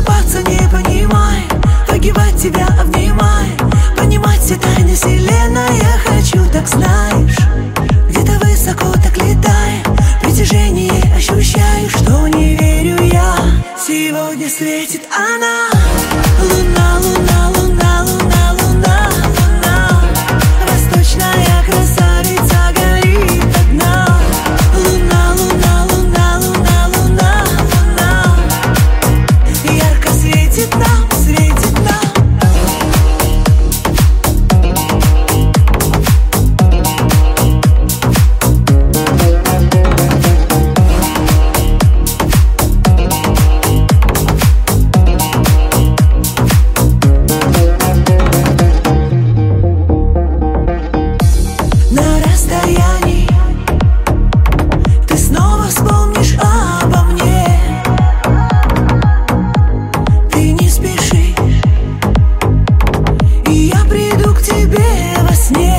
Просыпаться не понимая, погибать тебя обнимая, понимать все тайны вселенной я хочу, так знаешь. Где-то высоко так летая, притяжение ощущаю, что не верю я. Сегодня светит она, луна, луна, луна, луна, луна, луна. Восточная красавица горит одна. Луна, луна, луна, луна, луна, луна. Ярко светит нам, светит нам. Ты снова вспомнишь обо мне. Ты не спеши, и я приду к тебе во сне.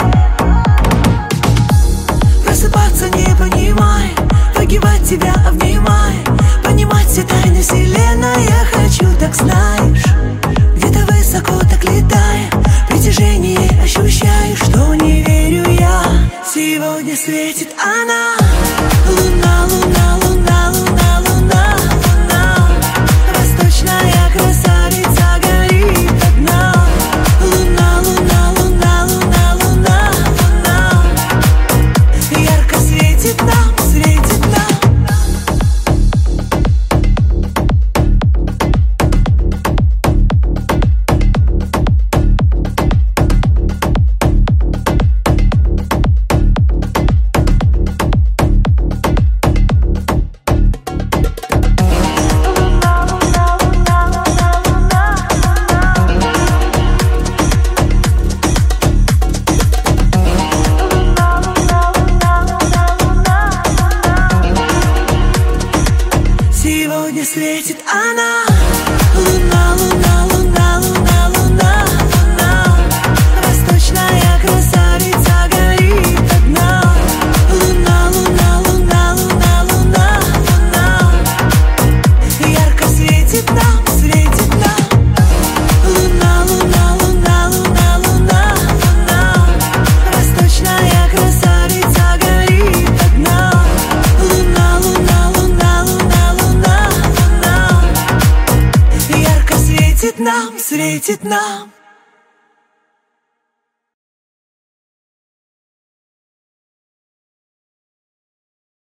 Просыпаться не понимая, погибать тебя обнимая, понимать все тайны вселенной я хочу, так знаешь. Где-то высоко так летая, притяжение ощущаю, что не верю я. Сегодня светит она, луна, луна, луна, луна, луна, луна. Восточная красавица горит одна. Луна, луна, луна, луна, луна, луна. Ярко светит нам, светит нам. Сегодня светит она, луна, луна, луна, луна, луна, луна. Восточная красавица горит одна. Луна, луна, луна, луна, луна, луна. Ярко светит нам, светит нам. Луна, луна, луна, луна, луна, луна. Восточная красавица горит одна. Луна, луна, луна, луна, луна, луна. Ярко светит нам, светит нам.